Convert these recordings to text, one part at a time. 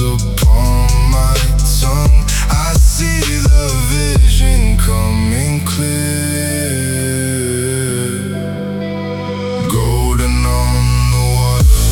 upon my tongue. I see the vision coming clear. Golden on the water,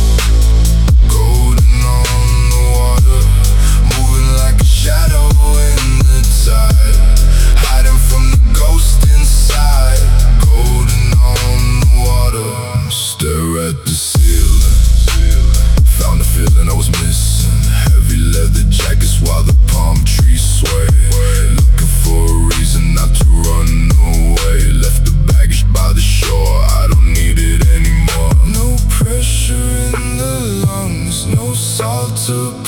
golden on the water, moving like a shadow in the tide, hiding from the ghost inside. Golden on the water, stare at the ceiling, found a feeling I was missing. Heavy leather jackets while the palm trees sway, looking for a reason not to run away. Left the baggage by the shore, I don't need it anymore. No pressure in the lungs, no salt to